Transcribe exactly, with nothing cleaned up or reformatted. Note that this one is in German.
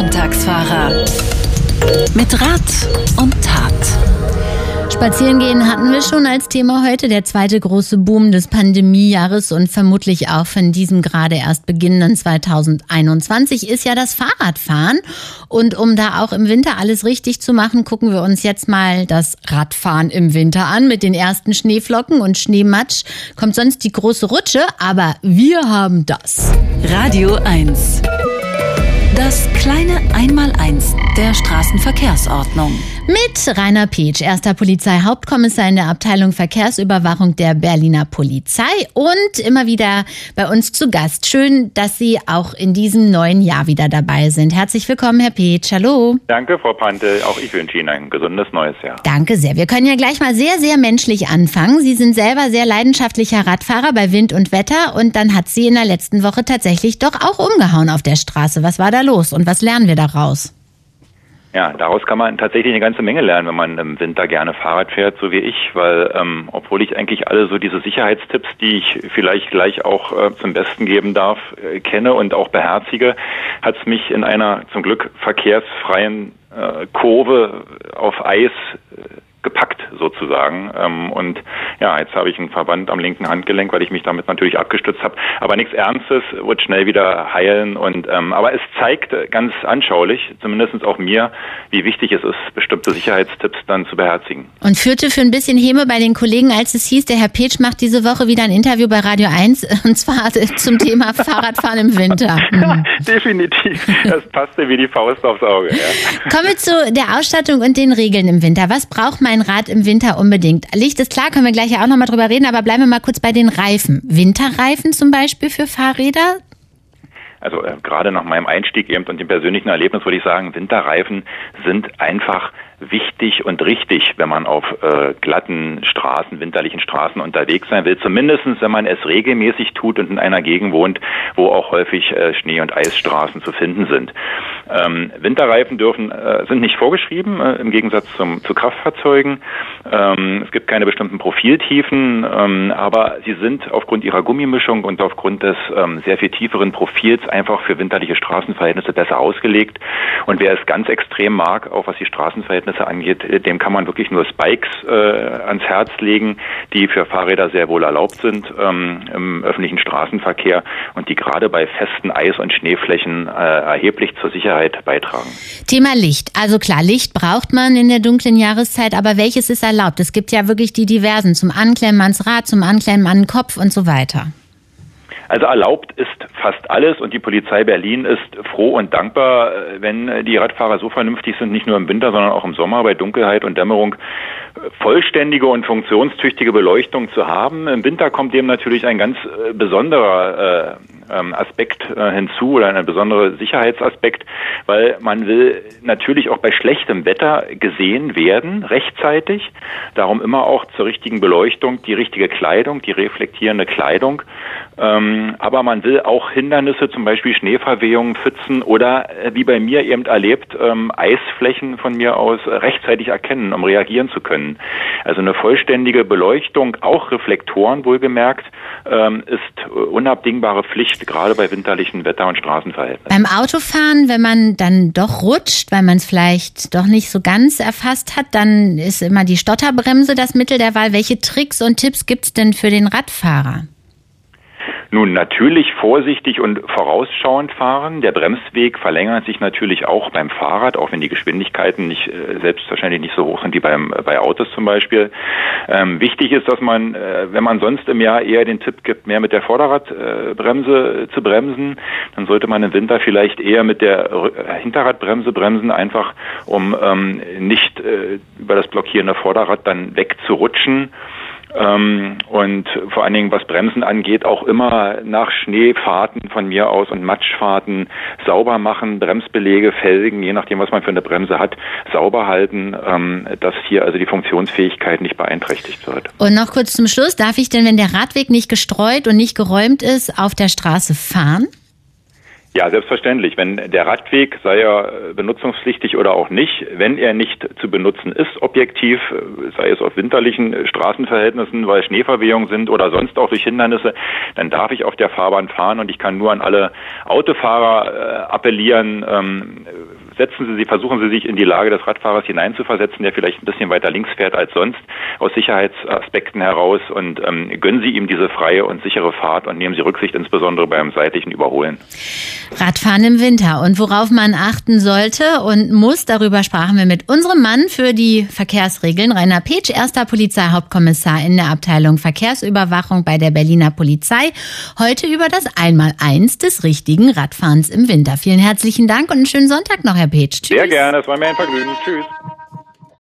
Sonntagsfahrer. Mit Rat und Tat. Spazierengehen hatten wir schon als Thema heute. Der zweite große Boom des Pandemiejahres und vermutlich auch von diesem gerade erst beginnenden zwanzig einundzwanzig ist ja das Fahrradfahren. Und um da auch im Winter alles richtig zu machen, gucken wir uns jetzt mal das Radfahren im Winter an. Mit den ersten Schneeflocken und Schneematsch kommt sonst die große Rutsche, aber wir haben das. Radio eins. Das kleine Einmaleins der Straßenverkehrsordnung. Mit Rainer Petsch, erster Polizeihauptkommissar in der Abteilung Verkehrsüberwachung der Berliner Polizei und immer wieder bei uns zu Gast. Schön, dass Sie auch in diesem neuen Jahr wieder dabei sind. Herzlich willkommen, Herr Petsch. Hallo. Danke, Frau Pante. Auch ich wünsche Ihnen ein gesundes neues Jahr. Danke sehr. Wir können ja gleich mal sehr, sehr menschlich anfangen. Sie sind selber sehr leidenschaftlicher Radfahrer bei Wind und Wetter und dann hat Sie in der letzten Woche tatsächlich doch auch umgehauen auf der Straße. Was war da los und was lernen wir daraus? Ja, daraus kann man tatsächlich eine ganze Menge lernen, wenn man im Winter gerne Fahrrad fährt, so wie ich, weil ähm, obwohl ich eigentlich alle so diese Sicherheitstipps, die ich vielleicht gleich auch äh, zum Besten geben darf, äh, kenne und auch beherzige, hat es mich in einer zum Glück verkehrsfreien äh, Kurve auf Eis äh, gepackt sozusagen. Ähm, und ja, jetzt habe ich einen Verband am linken Handgelenk, weil ich mich damit natürlich abgestützt habe. Aber nichts Ernstes, wird schnell wieder heilen. Und ähm, aber es zeigt ganz anschaulich, zumindest auch mir, wie wichtig es ist, bestimmte Sicherheitstipps dann zu beherzigen. Und führte für ein bisschen Häme bei den Kollegen, als es hieß, der Herr Petsch macht diese Woche wieder ein Interview bei Radio eins, und zwar zum Thema Fahrradfahren im Winter. Mhm. Definitiv. Das passte wie die Faust aufs Auge. Ja. Kommen wir zu der Ausstattung und den Regeln im Winter. Was braucht man ein Rad im Winter unbedingt? Licht ist klar, können wir gleich ja auch nochmal drüber reden, aber bleiben wir mal kurz bei den Reifen. Winterreifen zum Beispiel für Fahrräder? Also äh, gerade nach meinem Einstieg eben und dem persönlichen Erlebnis würde ich sagen, Winterreifen sind einfach wichtig und richtig, wenn man auf äh, glatten Straßen, winterlichen Straßen unterwegs sein will. Zumindestens, wenn man es regelmäßig tut und in einer Gegend wohnt, wo auch häufig äh, Schnee- und Eisstraßen zu finden sind. Ähm, Winterreifen dürfen äh, sind nicht vorgeschrieben, äh, im Gegensatz zum, zu Kraftfahrzeugen. Ähm, es gibt keine bestimmten Profiltiefen, ähm, aber sie sind aufgrund ihrer Gummimischung und aufgrund des ähm, sehr viel tieferen Profils einfach für winterliche Straßenverhältnisse besser ausgelegt. Und wer es ganz extrem mag, auch was die Straßenverhältnisse angeht, dem kann man wirklich nur Spikes äh, ans Herz legen, die für Fahrräder sehr wohl erlaubt sind ähm, im öffentlichen Straßenverkehr und die gerade bei festen Eis- und Schneeflächen äh, erheblich zur Sicherheit beitragen. Thema Licht. Also klar, Licht braucht man in der dunklen Jahreszeit, aber welches ist erlaubt? Es gibt ja wirklich die diversen, zum Anklemmen ans Rad, zum Anklemmen an den Kopf und so weiter. Also erlaubt ist fast alles und die Polizei Berlin ist froh und dankbar, wenn die Radfahrer so vernünftig sind, nicht nur im Winter, sondern auch im Sommer bei Dunkelheit und Dämmerung vollständige und funktionstüchtige Beleuchtung zu haben. Im Winter kommt dem natürlich ein ganz äh, besonderer äh, ähm, Aspekt äh, hinzu oder ein besonderer Sicherheitsaspekt, weil man will natürlich auch bei schlechtem Wetter gesehen werden, rechtzeitig. Darum immer auch zur richtigen Beleuchtung die richtige Kleidung, die reflektierende Kleidung. Ähm, aber man will auch Hindernisse, zum Beispiel Schneeverwehungen, Pfützen oder äh, wie bei mir eben erlebt, ähm, Eisflächen von mir aus äh, rechtzeitig erkennen, um reagieren zu können. Also eine vollständige Beleuchtung, auch Reflektoren wohlgemerkt, ähm, ist unabdingbare Pflicht, gerade bei winterlichen Wetter- und Straßenverhältnissen. Beim Autofahren, wenn man dann doch rutscht, weil man es vielleicht doch nicht so ganz erfasst hat, dann ist immer die Stotterbremse das Mittel der Wahl. Welche Tricks und Tipps gibt es denn für den Radfahrer? Nun, natürlich vorsichtig und vorausschauend fahren. Der Bremsweg verlängert sich natürlich auch beim Fahrrad, auch wenn die Geschwindigkeiten nicht äh, selbstverständlich nicht so hoch sind wie beim bei Autos zum Beispiel. Ähm, wichtig ist, dass man, äh, wenn man sonst im Jahr eher den Tipp gibt, mehr mit der Vorderradbremse äh, zu bremsen, dann sollte man im Winter vielleicht eher mit der äh, Hinterradbremse bremsen, einfach um ähm, nicht äh, über das blockierende Vorderrad dann wegzurutschen. Ähm, und vor allen Dingen, was Bremsen angeht, auch immer nach Schneefahrten von mir aus und Matschfahrten sauber machen, Bremsbeläge, Felgen, je nachdem, was man für eine Bremse hat, sauber halten, ähm, dass hier also die Funktionsfähigkeit nicht beeinträchtigt wird. Und noch kurz zum Schluss, darf ich denn, wenn der Radweg nicht gestreut und nicht geräumt ist, auf der Straße fahren? Ja, selbstverständlich. Wenn der Radweg, sei er benutzungspflichtig oder auch nicht, wenn er nicht zu benutzen ist, objektiv, sei es auf winterlichen Straßenverhältnissen, weil Schneeverwehungen sind oder sonst auch durch Hindernisse, dann darf ich auf der Fahrbahn fahren und ich kann nur an alle Autofahrer äh, appellieren, ähm, setzen Sie, Sie versuchen Sie sich in die Lage des Radfahrers hineinzuversetzen, der vielleicht ein bisschen weiter links fährt als sonst, aus Sicherheitsaspekten heraus, und ähm, gönnen Sie ihm diese freie und sichere Fahrt und nehmen Sie Rücksicht, insbesondere beim seitlichen Überholen. Radfahren im Winter und worauf man achten sollte und muss, darüber sprachen wir mit unserem Mann für die Verkehrsregeln, Rainer Petsch, erster Polizeihauptkommissar in der Abteilung Verkehrsüberwachung bei der Berliner Polizei. Heute über das Einmaleins des richtigen Radfahrens im Winter. Vielen herzlichen Dank und einen schönen Sonntag noch, Herr Petsch. Tschüss. Sehr gerne, es war mir ein Vergnügen. Tschüss.